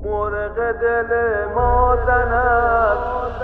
مرغ دل ما زند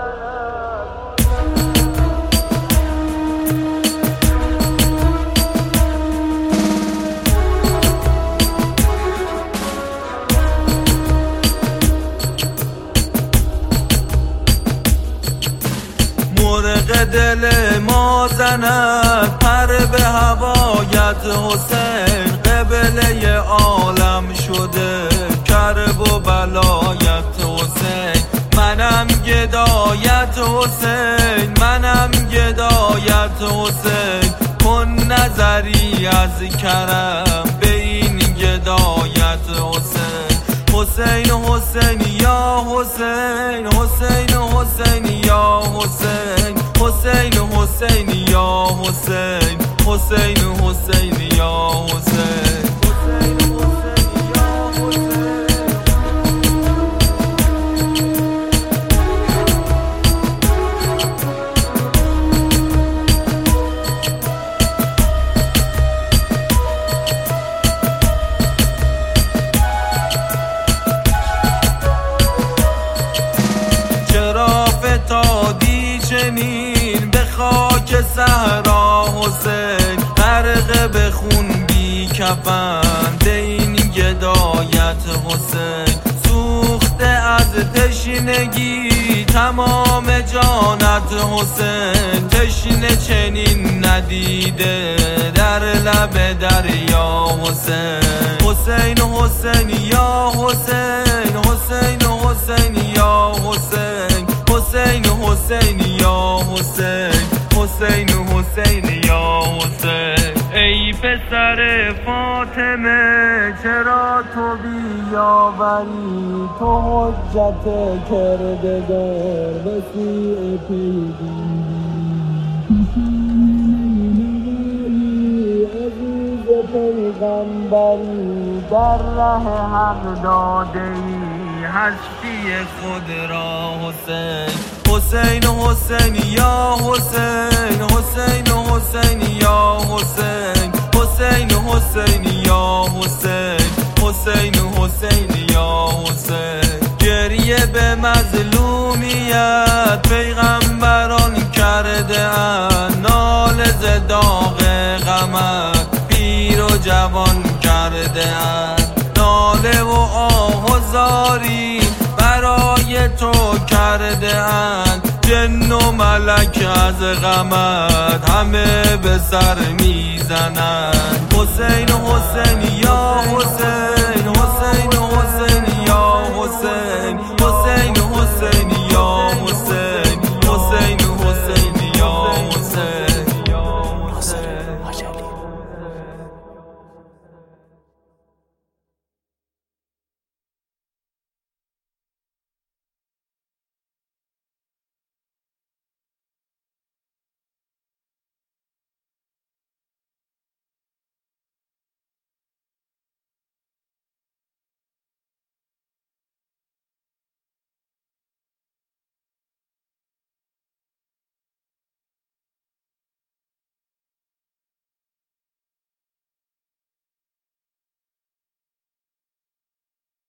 مرغ دل ما زند پر به هوایت حسین قبله عالم شده کرب و بلایت حسین منم گدایت حسین منم گدایت حسین کن نظری از کرم به این گدایت حسین حسین حسین یا حسین حسین حسین یا حسین حسین حسین یا حسین حسین حسین یا حسین فتادی چنین به خاک صحرا حسین غرق به خون بی کفن این گدایت حسین سوخته از تشنگی تمام جانت حسین تشنه چنین ندیده در لب دریا حسین حسین حسین یا حسین حسین حسین یا حسین حسین حسین یا حسین حسین حسین یا حسین ای پسر فاطمه چرا تو بیاوری تو حجت کردگار وسیع پیدی عزیز پیغمبری در ره حق داده‌ای هستی خود را حسین حسین حسین یا حسین حسین حسین یا حسین حسین حسین یا حسین حسین حسین یا حسین گریه به مظلومیت پیغمبران کرده اند ناله ز داغ غمت پیر و جوان کرده اند ناله و آه و زاری برای تو کرده اند جن و ملک از غمت همه به سر میزنند حسین حسین یا حسین